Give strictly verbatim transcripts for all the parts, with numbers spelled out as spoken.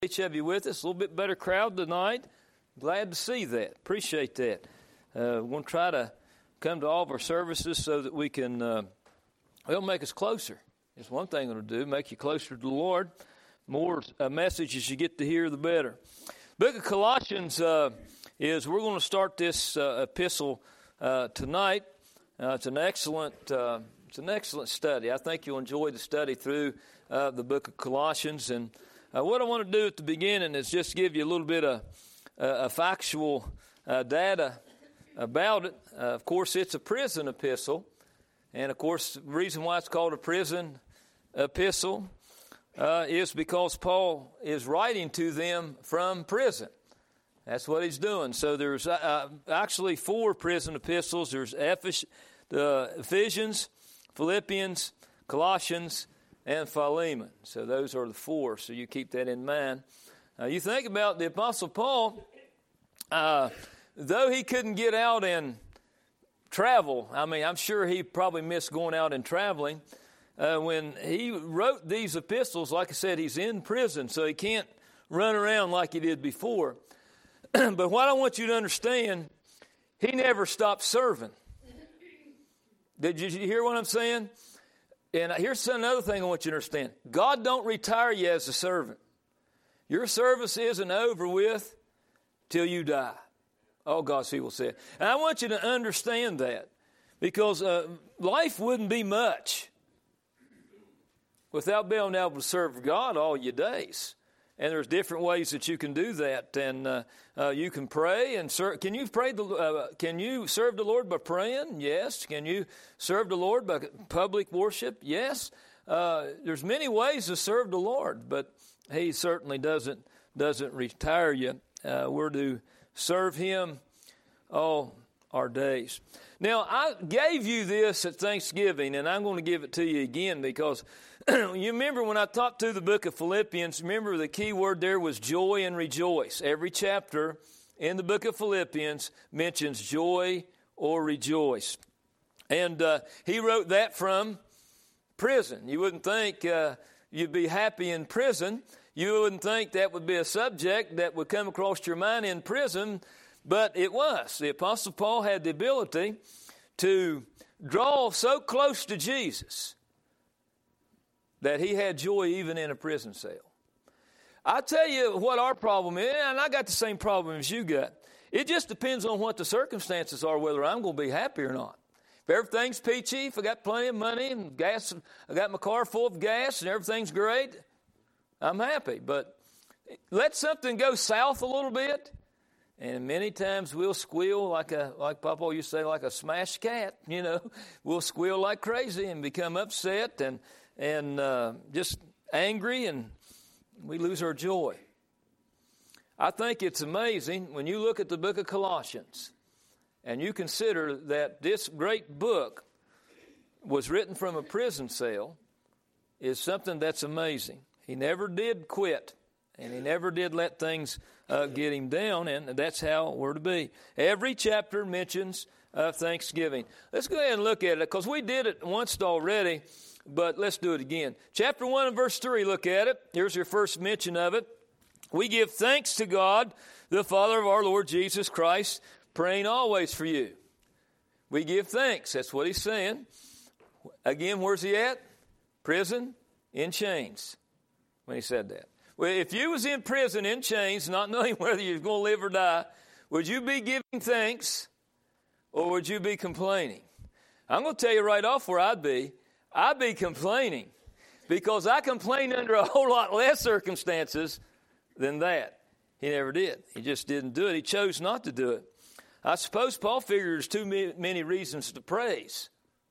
Each of you with us. A little bit better crowd tonight. Glad to see that. Appreciate that. Uh, we're going to try to come to all of our services so that we can, uh, it'll make us closer. It's one thing it'll do, make you closer to the Lord. More uh, messages you get to hear, the better. Book of Colossians uh, is, we're going to start this uh, epistle uh, tonight. Uh, it's an excellent, uh, it's an excellent study. I think you'll enjoy the study through uh, the book of Colossians. And Uh, what I want to do at the beginning is just give you a little bit of, uh, of factual uh, data about it. Uh, of course, it's a prison epistle. And, of course, the reason why it's called a prison epistle uh, is because Paul is writing to them from prison. That's what he's doing. So there's uh, actually four prison epistles. There's Ephes- the Ephesians, Philippians, Colossians, and Philemon. So those are the four, so you keep that in mind. Uh, you think about the Apostle Paul, uh, though he couldn't get out and travel, I mean, I'm sure he probably missed going out and traveling. Uh, when he wrote these epistles, like I said, he's in prison, so he can't run around like he did before. But what I want you to understand, he never stopped serving. Did you hear what I'm saying? And here's another thing I want you to understand. God don't retire you as a servant. Your service isn't over with till you die. Oh, God's people said. And I want you to understand that. Because uh, life wouldn't be much without being able to serve God all your days. And there's different ways that you can do that. And uh, uh, you can pray and serve. Can you pray? The, uh, can you serve the Lord by praying? Yes. Can you serve the Lord by public worship? Yes. Uh, there's many ways to serve the Lord, but He certainly doesn't doesn't retire you. Uh, we're to serve Him all our days. Now, I gave you this at Thanksgiving, and I'm going to give it to you again because you remember when I talked through the book of Philippians, remember the key word there was joy and rejoice. Every chapter in the book of Philippians mentions joy or rejoice. And uh, he wrote that from prison. You wouldn't think uh, you'd be happy in prison. You wouldn't think that would be a subject that would come across your mind in prison. But it was. The Apostle Paul had the ability to draw so close to Jesus that he had joy even in a prison cell. I tell you what our problem is, and I got the same problem as you got. It just depends on what the circumstances are, whether I'm going to be happy or not. If everything's peachy, if I got plenty of money and gas, I got my car full of gas and everything's great, I'm happy. But let something go south a little bit, and many times we'll squeal like a, like Papa used to say, like a smashed cat, you know. We'll squeal like crazy and become upset and, and uh, just angry, and we lose our joy. I think it's amazing when you look at the book of Colossians and you consider that this great book was written from a prison cell is something that's amazing. He never did quit. And he never did let things uh, get him down, and that's how we're to be. Every chapter mentions uh, Thanksgiving. Let's go ahead and look at it, because we did it once already, but let's do it again. Chapter one and verse three, look at it. Here's your first mention of it. We give thanks to God, the Father of our Lord Jesus Christ, praying always for you. We give thanks. That's what he's saying. Again, where's he at? Prison, in chains, when he said that. Well, if you was in prison in chains, not knowing whether you're going to live or die, would you be giving thanks or would you be complaining? I'm going to tell you right off where I'd be. I'd be complaining because I complain under a whole lot less circumstances than that. He never did. He just didn't do it. He chose not to do it. I suppose Paul figured there's too many reasons to praise.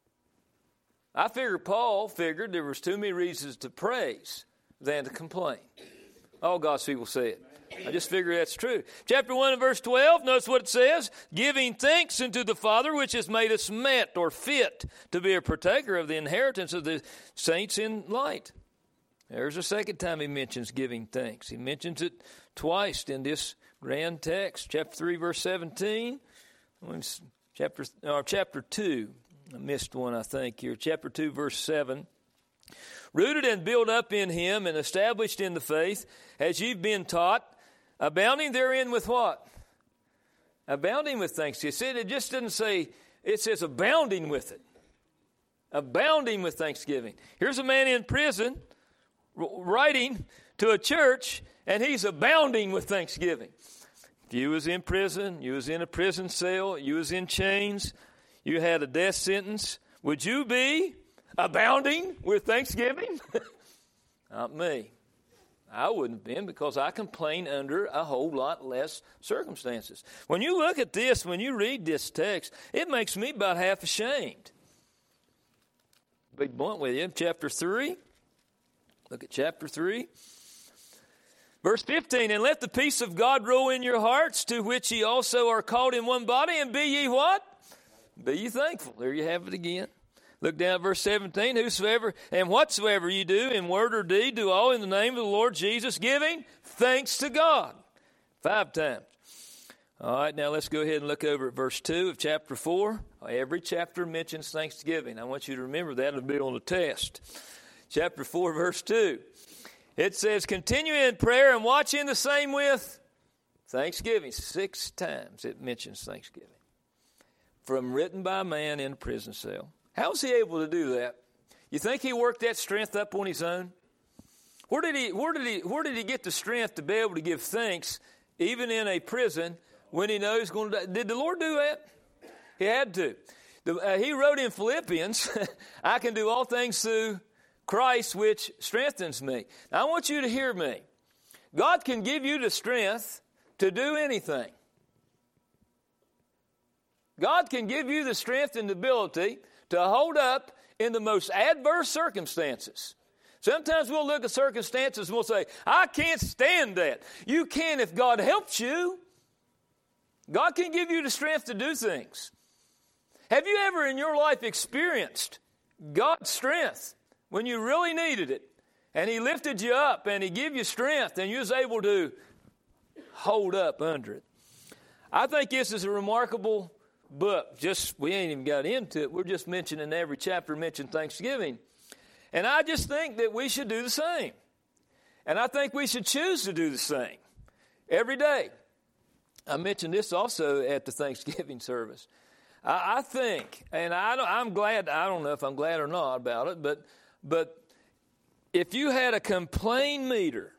I figure Paul figured there was too many reasons to praise than to complain. All God's people say it. I just figure that's true. Chapter one and verse twelve, notice what it says. Giving thanks unto the Father, which has made us met or fit to be a partaker of the inheritance of the saints in light. There's a second time he mentions giving thanks. He mentions it twice in this grand text. Chapter three, verse seventeen. Chapter, or chapter two. I missed one, I think, here. Chapter two, verse seven. Rooted and built up in him and established in the faith, as you've been taught, abounding therein with what? Abounding with thanksgiving. It just doesn't say, it says abounding with it. Abounding with thanksgiving. Here's a man in prison writing to a church, and he's abounding with thanksgiving. If you was in prison, you was in a prison cell, you was in chains, you had a death sentence, would you be abounding with thanksgiving? Not me. I wouldn't have been, because I complain under a whole lot less circumstances. When you look at this, when you read this text, it makes me about half ashamed. Be blunt with you. Chapter three. Look at chapter three. Verse fifteen, and let the peace of God rule in your hearts, to which ye also are called in one body, and be ye what? Be ye thankful. There you have it again. Look down at verse seventeen. Whosoever and whatsoever you do in word or deed, do all in the name of the Lord Jesus, giving thanks to God. Five times. All right, now let's go ahead and look over at verse two of chapter four. Every chapter mentions thanksgiving. I want you to remember that. It'll be on the test. Chapter four, verse two. It says, continue in prayer and watch in the same with thanksgiving. Six times it mentions thanksgiving. From written by a man in a prison cell. How was he able to do that? You think he worked that strength up on his own? Where did he, where did he, where did he get the strength to be able to give thanks even in a prison when he knows he's going to die? Did the Lord do that? He had to. The, uh, he wrote in Philippians, I can do all things through Christ which strengthens me. Now, I want you to hear me. God can give you the strength to do anything. God can give you the strength and the ability to hold up in the most adverse circumstances. Sometimes we'll look at circumstances and we'll say, I can't stand that. You can if God helps you. God can give you the strength to do things. Have you ever in your life experienced God's strength when you really needed it, and He lifted you up and He gave you strength and you was able to hold up under it? I think this is a remarkable book. Just, we ain't even got into it. We're just mentioning every chapter, mention Thanksgiving. And I just think that we should do the same. And I think we should choose to do the same every day. I mentioned this also at the Thanksgiving service. I, I think, and I don't, I'm glad, I don't know if I'm glad or not about it, but, but if you had a complaint meter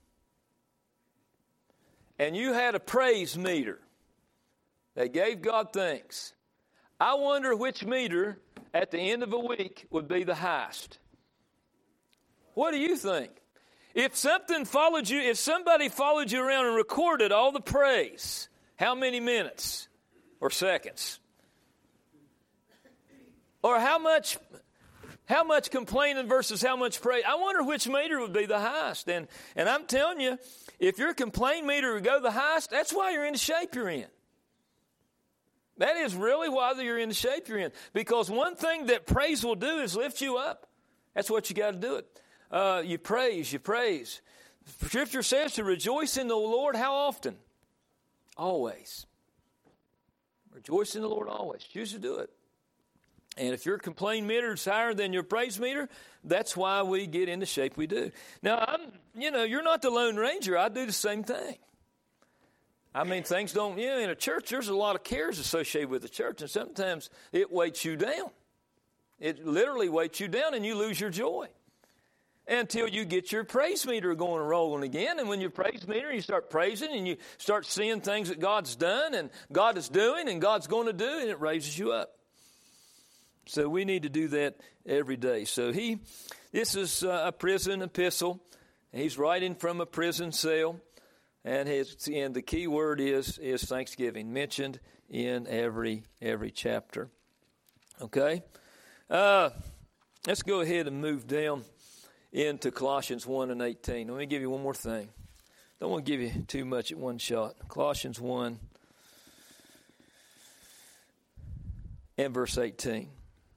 and you had a praise meter that gave God thanks, I wonder which meter at the end of a week would be the highest. What do you think? If something followed you, if somebody followed you around and recorded all the praise, how many minutes or seconds? Or how much how much complaining versus how much praise? I wonder which meter would be the highest. And, and I'm telling you, if your complaint meter would go the highest, that's why you're in the shape you're in. That is really why you're in the shape you're in. Because one thing that praise will do is lift you up. That's what you got to do it. Uh, you praise, you praise. Scripture says to rejoice in the Lord how often? Always. Rejoice in the Lord always. Choose to do it. And if your complaint meter is higher than your praise meter, that's why we get in the shape we do. Now, I'm, you know, you're not the Lone Ranger. I do the same thing. I mean, things don't, you know, in a church, there's a lot of cares associated with the church, and sometimes it weights you down. It literally weights you down, and you lose your joy until you get your praise meter going and rolling again. And when your praise meter, you start praising, and you start seeing things that God's done, and God is doing, and God's going to do, and it raises you up. So we need to do that every day. So he, this is a prison epistle. He's writing from a prison cell. And his and the key word is is thanksgiving, mentioned in every every chapter. Okay, uh, let's go ahead and move down into Colossians one and eighteen. Let me give you one more thing. Don't want to give you too much at one shot. Colossians one and verse eighteen.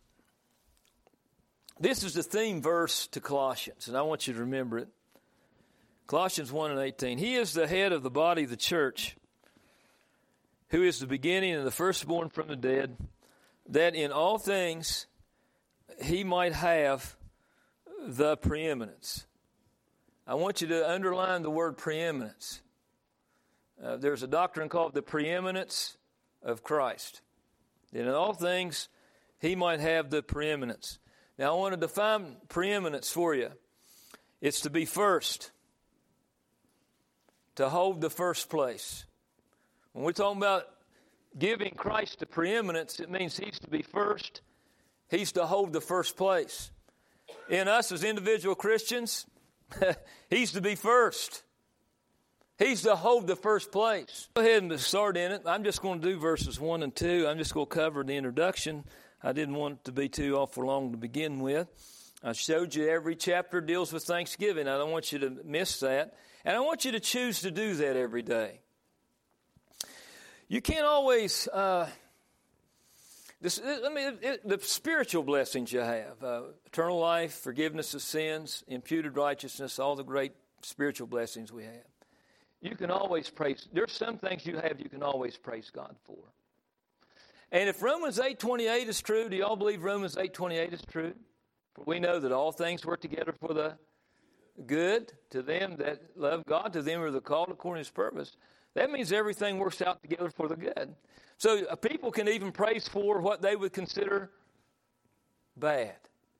This is the theme verse to Colossians, and I want you to remember it. Colossians one and eighteen. He is the head of the body of the church, who is the beginning and the firstborn from the dead, that in all things he might have the preeminence. I want you to underline the word preeminence. Uh, there's a doctrine called the preeminence of Christ. In all things, he might have the preeminence. Now, I want to define preeminence for you. It's to be first, to hold the first place. When we're talking about giving Christ the preeminence, it means he's to be first. He's to hold the first place. In us as individual Christians, he's to be first. He's to hold the first place. Go ahead and start in it. I'm just going to do verses one and two. I'm just going to cover the introduction. I didn't want it to be too awful long to begin with. I showed you every chapter deals with Thanksgiving. I don't want you to miss that. And I want you to choose to do that every day. You can't always, uh, this, I mean, it, it, the spiritual blessings you have, uh, eternal life, forgiveness of sins, imputed righteousness, all the great spiritual blessings we have. You can always praise. There's some things you have you can always praise God for. And if Romans eight twenty-eight is true, do y'all believe Romans eight twenty-eight is true? For we know that all things work together for the good to them that love God, to them who are the called according to his purpose. That means everything works out together for the good. So uh, people can even praise for what they would consider bad.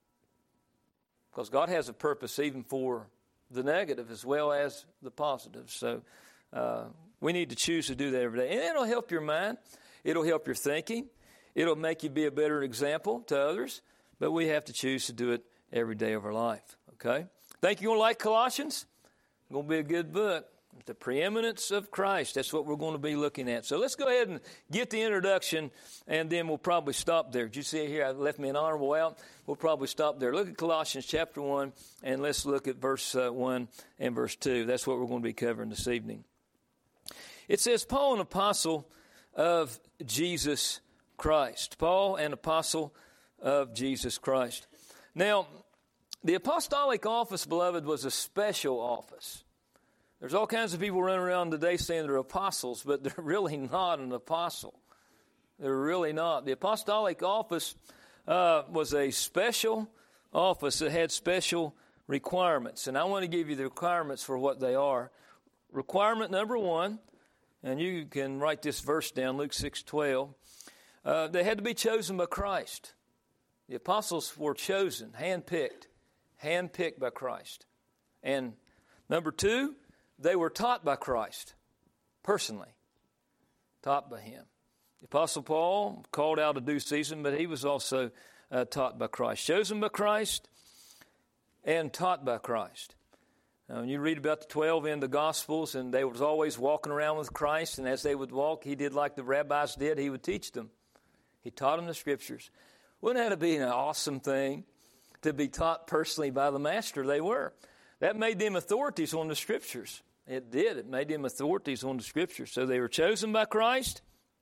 Because God has a purpose even for the negative as well as the positive. So uh, we need to choose to do that every day. And it'll help your mind. It'll help your thinking. It'll make you be a better example to others. But we have to choose to do it every day of our life. Okay? Think you're going to like Colossians? It's going to be a good book. The preeminence of Christ. That's what we're going to be looking at. So let's go ahead and get the introduction, and then we'll probably stop there. Did you see here? I left me an honorable out. We'll probably stop there. Look at Colossians chapter one, and let's look at verse uh, one and verse two. That's what we're going to be covering this evening. It says, Paul, an apostle of Jesus Christ. Paul, an apostle of Jesus Christ. Now, the apostolic office, beloved, was a special office. There's all kinds of people running around today saying they're apostles, but they're really not an apostle. They're really not. The apostolic office uh, was a special office that had special requirements. And I want to give you the requirements for what they are. Requirement number one, and you can write this verse down, Luke six twelve. Uh, they had to be chosen by Christ. The apostles were chosen, handpicked, handpicked by Christ. And number two, they were taught by Christ, personally, taught by him. The Apostle Paul called out a due season, but he was also uh, taught by Christ. Chosen by Christ and taught by Christ. Now, when you read about the twelve in the Gospels, and they was always walking around with Christ, and as they would walk, he did like the rabbis did. He would teach them. He taught them the Scriptures. Wouldn't that be an awesome thing to be taught personally by the Master? They were. That made them authorities on the Scriptures. It did. It made them authorities on the Scriptures. So they were chosen by Christ,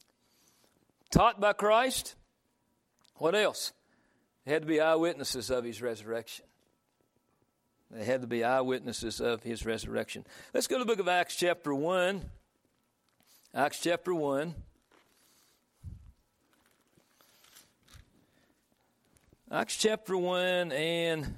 taught by Christ. What else? They had to be eyewitnesses of his resurrection. They had to be eyewitnesses of his resurrection. Let's go to the book of Acts chapter one. Acts chapter one. Acts chapter one and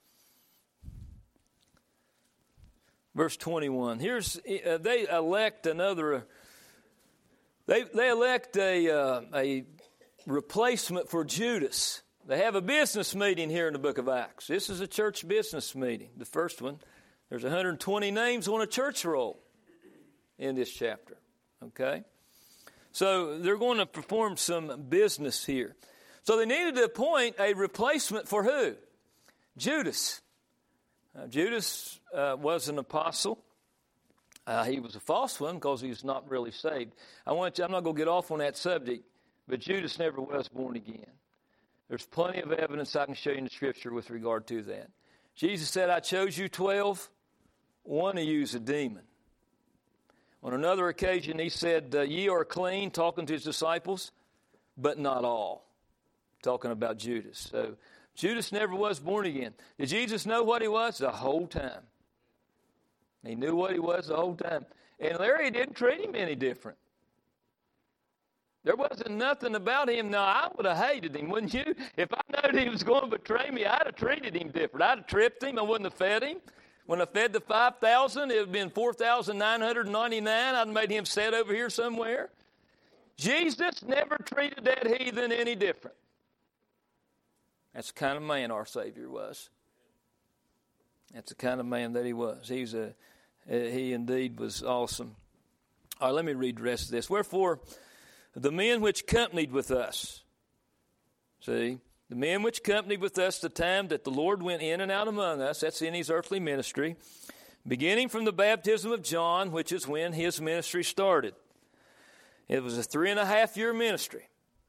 verse twenty-one. Here's uh, they elect another. Uh, they they elect a uh, a replacement for Judas. They have a business meeting here in the book of Acts. This is a church business meeting. The first one. There's one hundred twenty names on a church roll in this chapter. Okay, so they're going to perform some business here. So they needed to appoint a replacement for who? Judas. Uh, Judas uh, was an apostle. Uh, he was a false one because he was not really saved. I want you, I'm not going to get off on that subject, but Judas never was born again. There's plenty of evidence I can show you in the Scripture with regard to that. Jesus said, I chose you twelve. One of you is a demon. On another occasion, he said, uh, ye are clean, talking to his disciples, but not all. Talking about Judas. So Judas never was born again. Did Jesus know what he was? The whole time. He knew what he was the whole time. And Larry didn't treat him any different. There wasn't nothing about him. Now, I would have hated him, wouldn't you? If I known he was going to betray me, I'd have treated him different. I'd have tripped him. I wouldn't have fed him. When I fed the five thousand, it would have been four thousand nine hundred ninety-nine. I'd have made him sit over here somewhere. Jesus never treated that heathen any different. That's the kind of man our Savior was. That's the kind of man that he was. He's a, he indeed was awesome. All right, let me read the rest of this. Wherefore, the men which companied with us, see, the men which companied with us the time that the Lord went in and out among us, that's in his earthly ministry, beginning from the baptism of John, which is when his ministry started. It was a three and a half year ministry.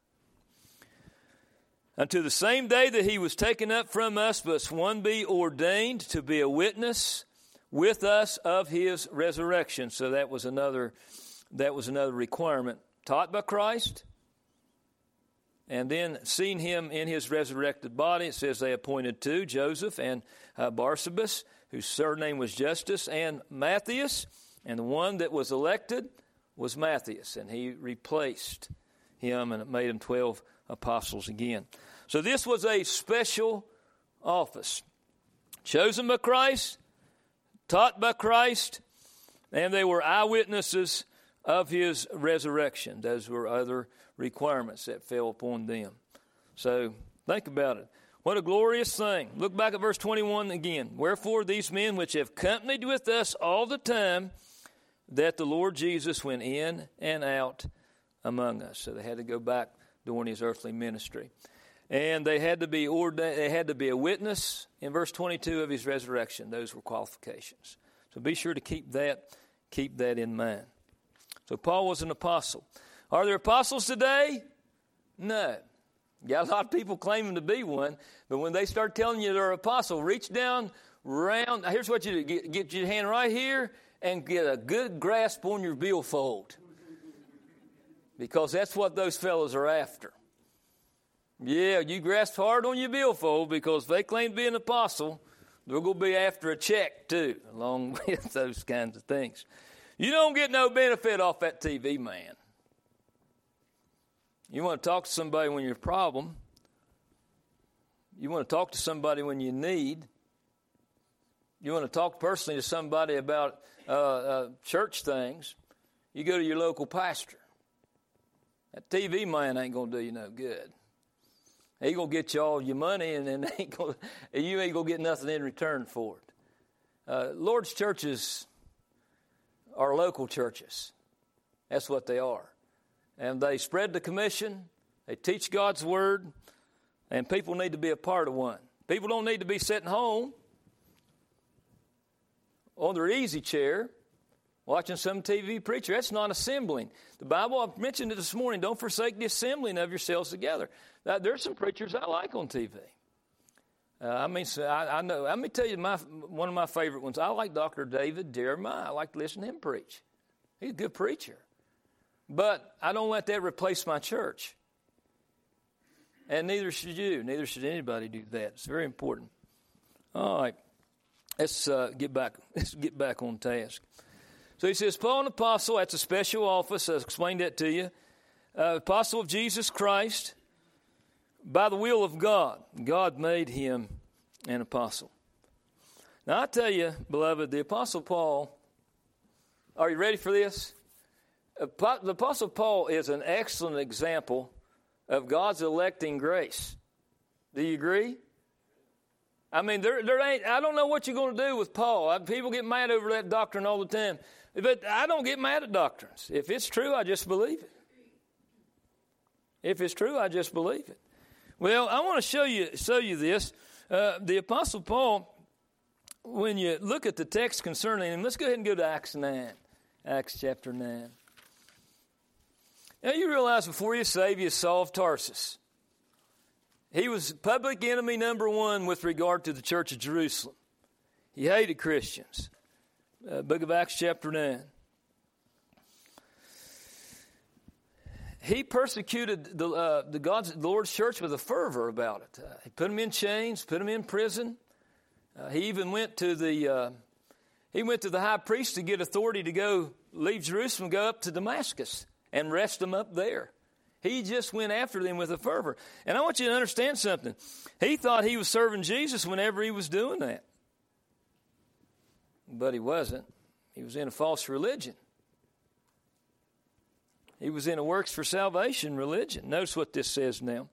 Unto the same day that he was taken up from us, must one be ordained to be a witness with us of his resurrection. So that was another, that was another requirement. Taught by Christ, and then seen him in his resurrected body. It says they appointed two, Joseph and uh, Barsabas, whose surname was Justus, and Matthias, and the one that was elected was Matthias, and he replaced him, and it made him twelve apostles again. So this was a special office, chosen by Christ, taught by Christ, and they were eyewitnesses of his resurrection. Those were other requirements that fell upon them. So think about it. What a glorious thing. Look back at verse twenty-one again. Wherefore these men which have companied with us all the time that the Lord Jesus went in and out among us. So they had to go back during his earthly ministry. And they had to be ordained, they had to be a witness in verse twenty-two of his resurrection. Those were qualifications. So be sure to keep that, keep that in mind. So Paul was an apostle. Are there apostles today? No. Got a lot of people claiming to be one, but when they start telling you they're an apostle, reach down, round. Here's what you do. Get, get your hand right here and get a good grasp on your billfold. Because that's what those fellows are after. Yeah, you grasp hard on your billfold, because if they claim to be an apostle, they're going to be after a check too, along with those kinds of things. You don't get no benefit off that T V man. You want to talk to somebody when you're a problem. You want to talk to somebody when you need. You want to talk personally to somebody about uh, uh, church things. You go to your local pastor. That T V man ain't going to do you no good. He's going to get you all your money, and then ain't gonna, you ain't going to get nothing in return for it. Uh, Lord's churches are local churches. That's what they are. And they spread the commission. They teach God's word. And people need to be a part of one. People don't need to be sitting home on their easy chair watching some T V preacher. That's not assembling. The Bible, I mentioned it this morning, don't forsake the assembling of yourselves together. Now, there's some preachers I like on T V. Uh, I mean, so I, I know. Let me tell you my one of my favorite ones. I like Doctor David Jeremiah. I like to listen to him preach. He's a good preacher. But I don't let that replace my church. And neither should you. Neither should anybody do that. It's very important. All right. Let's uh, get back. Let's get back on task. So he says, Paul, an apostle. That's a special office. I explained that to you. Uh, apostle of Jesus Christ. By the will of God. God made him an apostle. Now, I tell you, beloved, the Apostle Paul, are you ready for this? The Apostle Paul is an excellent example of God's electing grace. Do you agree? I mean, there, there ain't, I don't know what you're going to do with Paul. People get mad over that doctrine all the time. But I don't get mad at doctrines. If it's true, I just believe it. If it's true, I just believe it. Well, I want to show you show you this. Uh, the Apostle Paul, when you look at the text concerning him, let's go ahead and go to Acts nine. Acts chapter nine. Now, you realize before you're saved, you're Saul of Tarsus. He was public enemy number one with regard to the church of Jerusalem. He hated Christians. Uh, book of Acts chapter nine. He persecuted the, uh, the God's the Lord's church with a fervor about it. Uh, he put them in chains, put them in prison. Uh, he even went to the uh, he went to the high priest to get authority to go leave Jerusalem, go up to Damascus, and rest them up there. He just went after them with a fervor. And I want you to understand something. He thought he was serving Jesus whenever he was doing that. But he wasn't. He was in a false religion. He was in a works for salvation religion. Notice what this says now.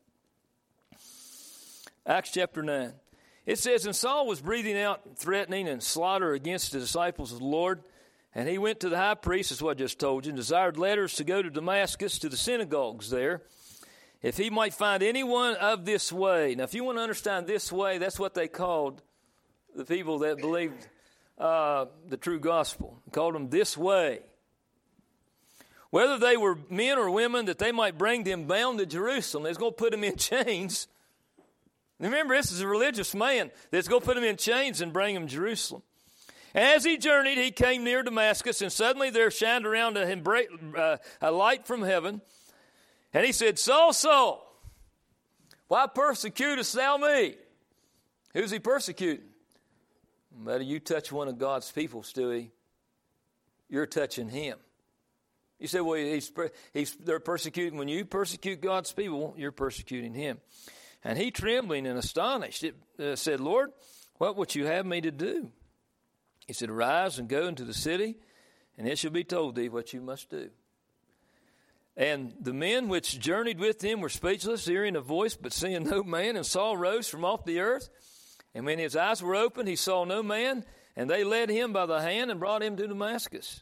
Acts chapter nine. It says, and Saul was breathing out threatening and slaughter against the disciples of the Lord. And he went to the high priest, that's what I just told you, and desired letters to go to Damascus to the synagogues there, if he might find anyone of this way. Now, if you want to understand this way, that's what they called the people that believed uh, the true gospel. They called them this way. Whether they were men or women, that they might bring them bound to Jerusalem. They was going to put them in chains. Remember, this is a religious man that's going to put him in chains and bring him to Jerusalem. And as he journeyed, he came near Damascus, and suddenly there shined around him a light from heaven. And he said, Saul, Saul, why persecutest thou me? Who's he persecuting? But you touch one of God's people, Stewie, you're touching him. You say, well, he's, he's, they're persecuting. When you persecute God's people, you're persecuting him. And he, trembling and astonished, it, uh, said, Lord, what would you have me to do? He said, arise and go into the city, and it shall be told thee what you must do. And the men which journeyed with him were speechless, hearing a voice, but seeing no man. And Saul rose from off the earth, and when his eyes were opened, he saw no man, and they led him by the hand and brought him to Damascus.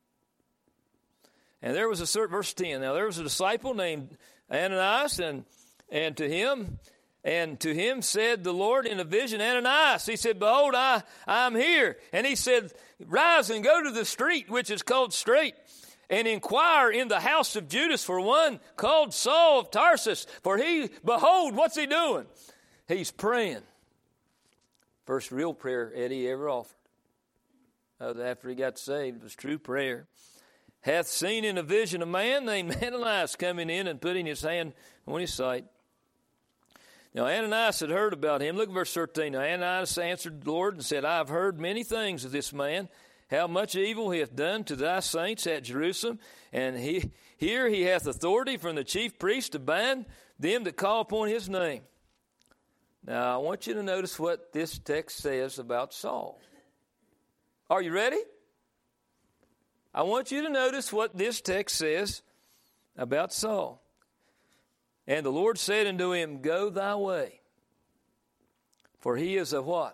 And there was a certain, verse ten, now there was a disciple named Ananias, and, and to him... And to him said the Lord in a vision, Ananias. He said, behold, I I am here. And he said, rise and go to the street, which is called Straight, and inquire in the house of Judas for one called Saul of Tarsus. For he, behold, what's he doing? He's praying. First real prayer Eddie ever offered. After he got saved, it was true prayer. Hath seen in a vision a man named Ananias coming in and putting his hand on his sight. Now, Ananias had heard about him. Look at verse thirteen. Now, Ananias answered the Lord and said, I have heard many things of this man, how much evil he hath done to thy saints at Jerusalem. And he, here he hath authority from the chief priest to bind them that call upon his name. Now, I want you to notice what this text says about Saul. Are you ready? I want you to notice what this text says about Saul. And the Lord said unto him, go thy way, for he is a what?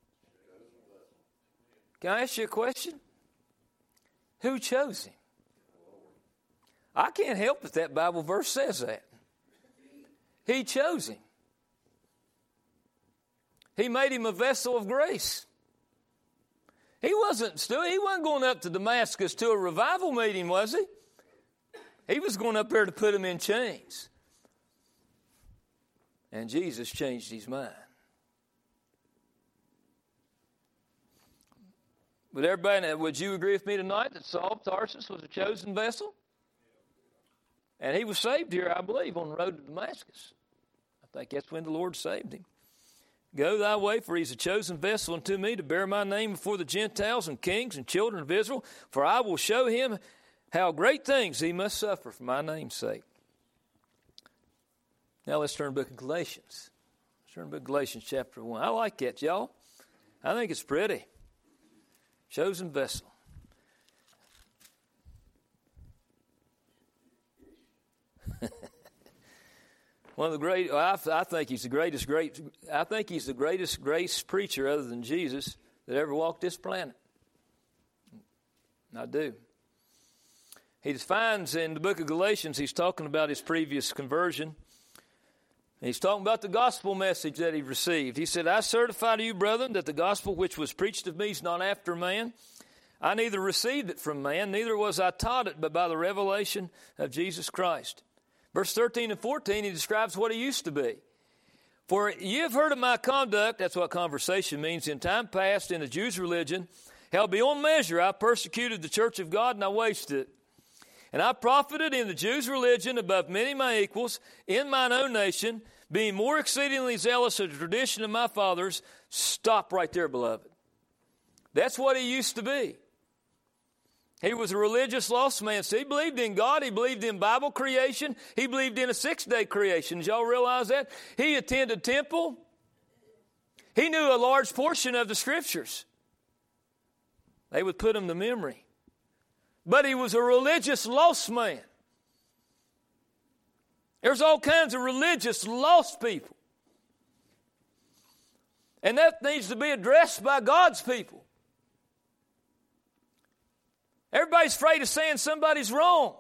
Can I ask you a question? Who chose him? I can't help it that Bible verse says that. He chose him. He made him a vessel of grace. He wasn't, he wasn't going up to Damascus to a revival meeting, was he? He was going up there to put him in chains. And Jesus changed his mind. Would everybody, would you agree with me tonight that Saul of Tarsus was a chosen vessel? And he was saved here, I believe, on the road to Damascus. I think that's when the Lord saved him. Go thy way, for he's a chosen vessel unto me to bear my name before the Gentiles and kings and children of Israel. For I will show him how great things he must suffer for my name's sake. Now let's turn to the book of Galatians. Let's turn to the book of Galatians chapter one. I like that, y'all. I think it's pretty. Chosen vessel. One of the great, well, I, I think he's the greatest great. I think he's the greatest grace preacher other than Jesus that ever walked this planet. I do. He defines in the book of Galatians, he's talking about his previous conversion. He's talking about the gospel message that he received. He said, I certify to you, brethren, that the gospel which was preached of me is not after man. I neither received it from man, neither was I taught it, but by the revelation of Jesus Christ. Verse thirteen and fourteen, he describes what he used to be. For ye have heard of my conduct, that's what conversation means, in time past in the Jews' religion, how beyond measure I persecuted the church of God, and I wasted it. And I profited in the Jews' religion above many of my equals in mine own nation, being more exceedingly zealous of the tradition of my fathers. Stop right there, beloved. That's what he used to be. He was a religious lost man. So he believed in God. He believed in Bible creation. He believed in a six-day creation. Did y'all realize that? He attended temple. He knew a large portion of the Scriptures. They would put him to memory. But he was a religious lost man. There's all kinds of religious lost people. And that needs to be addressed by God's people. Everybody's afraid of saying somebody's wrong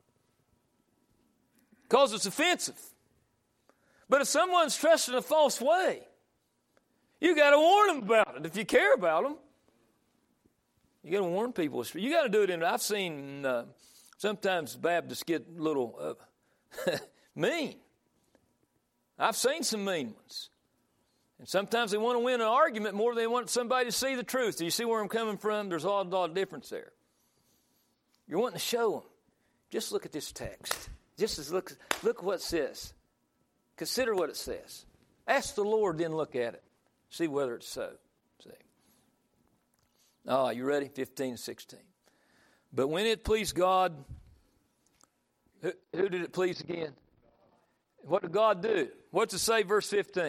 because it's offensive. But if someone's trusting a false way, you got to warn them about it. If you care about them, you got to warn people. You got to do it in. I've seen uh, sometimes Baptists get a little uh, mean. I've seen some mean ones. And sometimes they want to win an argument more than they want somebody to see the truth. Do you see where I'm coming from? There's a lot, a lot of difference there. You're wanting to show them. Just look at this text. Just as look, look what it says. Consider what it says. Ask the Lord, then look at it. See whether it's so. See. Oh, you ready? fifteen and sixteen. But when it pleased God, who, who did it please again? What did God do? What's it say, verse fifteen?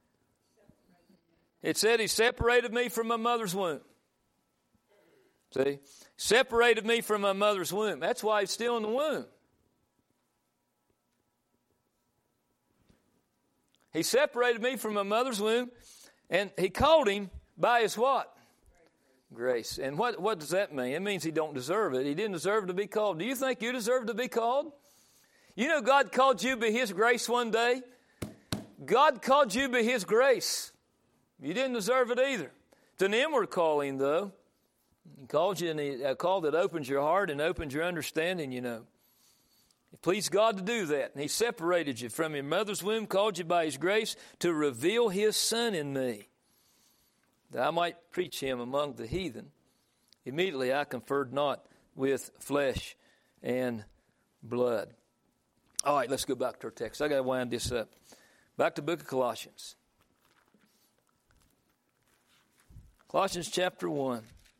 It said He separated me from my mother's womb. See? Separated me from my mother's womb. That's why He's still in the womb. He separated me from my mother's womb, and He called him by His what? Grace. And what, what does that mean? It means he don't deserve it. He didn't deserve to be called. Do you think you deserve to be called? You know God called you by His grace one day? God called you by His grace. You didn't deserve it either. It's an inward calling, though. He called you, and he, a call that opens your heart and opens your understanding, you know. It pleased God to do that. And He separated you from your mother's womb, called you by His grace to reveal His Son in me, that I might preach Him among the heathen. Immediately I conferred not with flesh and blood. All right, let's go back to our text. I got to wind this up. Back to the book of Colossians. Colossians chapter one.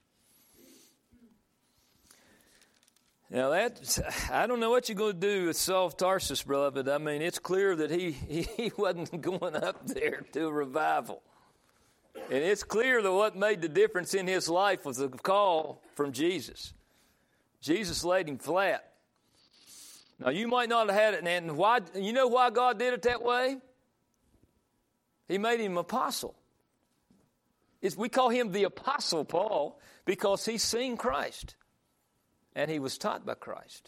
Now that, I don't know what you're going to do with Saul of Tarsus, beloved. I mean, it's clear that he, he wasn't going up there to a revival. And it's clear that what made the difference in his life was a call from Jesus. Jesus laid him flat. Now, you might not have had it, and why? You know why God did it that way? He made him apostle. It's, we call him the Apostle Paul because he's seen Christ. And he was taught by Christ.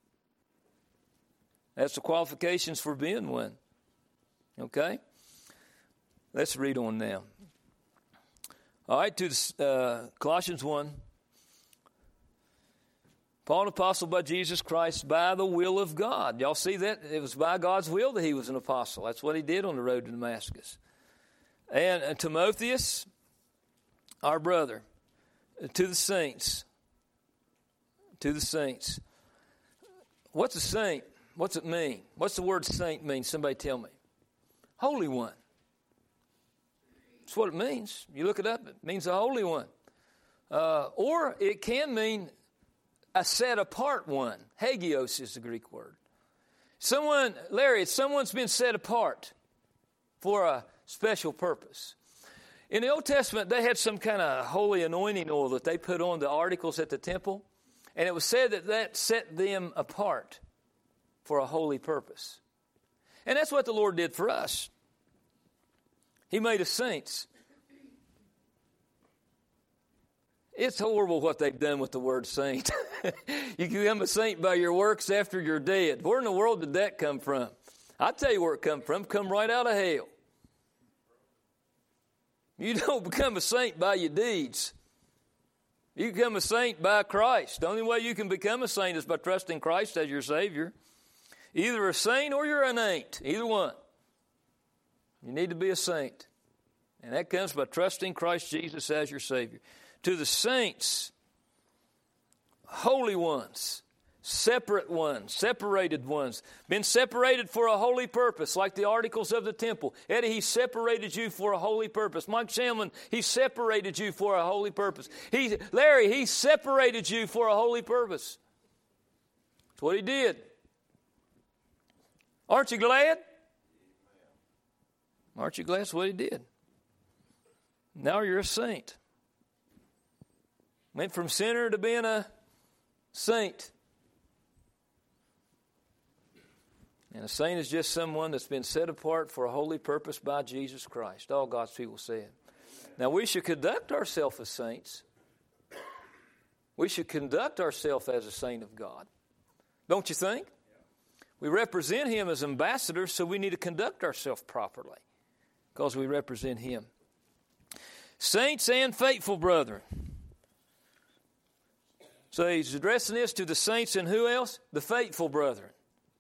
That's the qualifications for being one. Okay? Let's read on now. All right, to uh, Colossians one. Paul, an apostle by Jesus Christ, by the will of God. Y'all see that? It was by God's will that he was an apostle. That's what he did on the road to Damascus. And uh, Timotheus, our brother, uh, to the saints. To the saints. What's a saint? What's it mean? What's the word saint mean? Somebody tell me. Holy one. That's what it means. You look it up. It means a holy one. Uh, or it can mean a set apart one. Hagios is the Greek word. Someone, Larry, it's someone's been set apart for a special purpose. In the Old Testament, they had some kind of holy anointing oil that they put on the articles at the temple. And it was said that that set them apart for a holy purpose. And that's what the Lord did for us. He made us saints. It's horrible what they've done with the word saint. You become a saint by your works after you're dead. Where in the world did that come from? I'll tell you where it come from. It come right out of hell. You don't become a saint by your deeds. You become a saint by Christ. The only way you can become a saint is by trusting Christ as your Savior. Either a saint or you're an ain't. Either one. You need to be a saint. And that comes by trusting Christ Jesus as your Savior. To the saints, holy ones, separate ones, separated ones, been separated for a holy purpose, like the articles of the temple. Eddie, He separated you for a holy purpose. Mike Shamlin, He separated you for a holy purpose. He, Larry, He separated you for a holy purpose. That's what He did. Aren't you glad? Aren't you glad that's what He did? Now you're a saint. Went from sinner to being a saint. And a saint is just someone that's been set apart for a holy purpose by Jesus Christ. All God's people say it. Now we should conduct ourselves as saints. We should conduct ourselves as a saint of God. Don't you think? We represent Him as ambassadors, so we need to conduct ourselves properly because we represent Him. Saints and faithful brethren. So he's addressing this to the saints and who else? The faithful brethren.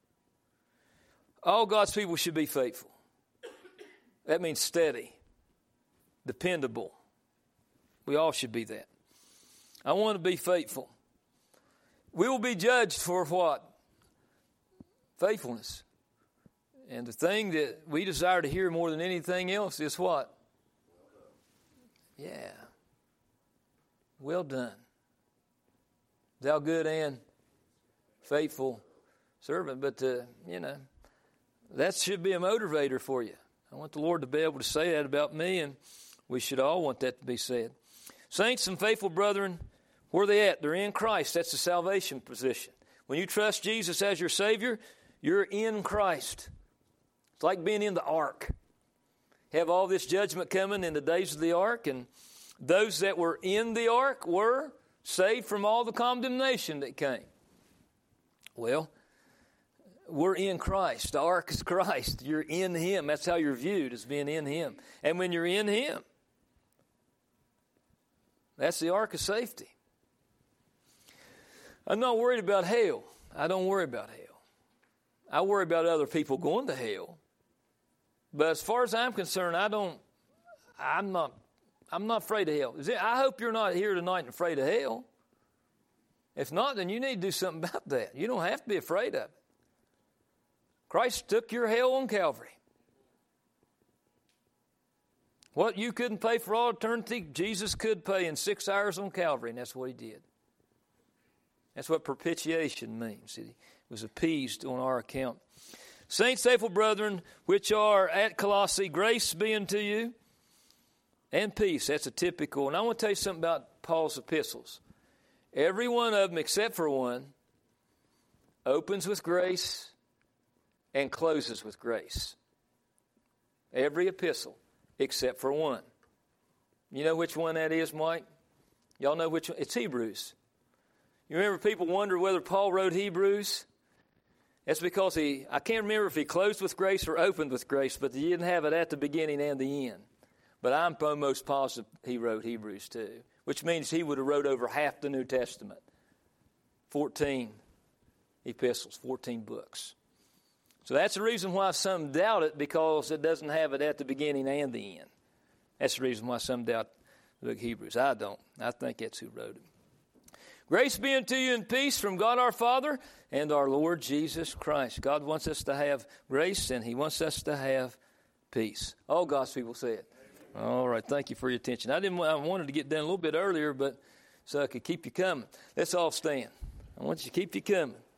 All God's people should be faithful. That means steady, dependable. We all should be that. I want to be faithful. We will be judged for what? Faithfulness. And the thing that we desire to hear more than anything else is what? Yeah. Well done, thou good and faithful servant. But, uh, you know, that should be a motivator for you. I want the Lord to be able to say that about me, and we should all want that to be said. Saints and faithful brethren, where are they at? They're in Christ. That's the salvation position. When you trust Jesus as your Savior, you're in Christ. It's like being in the ark. Have all this judgment coming in the days of the ark, and those that were in the ark were saved from all the condemnation that came. Well, we're in Christ. The ark is Christ. You're in Him. That's how you're viewed, as being in Him. And when you're in Him, that's the ark of safety. I'm not worried about hell. I don't worry about hell. I worry about other people going to hell. But as far as I'm concerned, I don't, I'm not, I'm not afraid of hell. I hope you're not here tonight and afraid of hell. If not, then you need to do something about that. You don't have to be afraid of it. Christ took your hell on Calvary. What you couldn't pay for all eternity, Jesus could pay in six hours on Calvary, and that's what He did. That's what propitiation means. He was appeased on our account. Saints, faithful brethren, which are at Colossae, grace be unto you and peace. That's a typical. And I want to tell you something about Paul's epistles. Every one of them, except for one, opens with grace and closes with grace. Every epistle, except for one. You know which one that is, Mike? Y'all know which one? It's Hebrews. You remember people wonder whether Paul wrote Hebrews? That's because he, I can't remember if he closed with grace or opened with grace, but he didn't have it at the beginning and the end. But I'm almost positive he wrote Hebrews too, which means he would have wrote over half the New Testament. fourteen epistles, fourteen books. So that's the reason why some doubt it, because it doesn't have it at the beginning and the end. That's the reason why some doubt the book of Hebrews. I don't. I think that's who wrote it. Grace be unto you and peace from God our Father and our Lord Jesus Christ. God wants us to have grace, and He wants us to have peace. All God's people say it. All right, thank you for your attention. I didn't. I wanted to get done a little bit earlier, but so I could keep you coming. Let's all stand. I want you to keep you coming.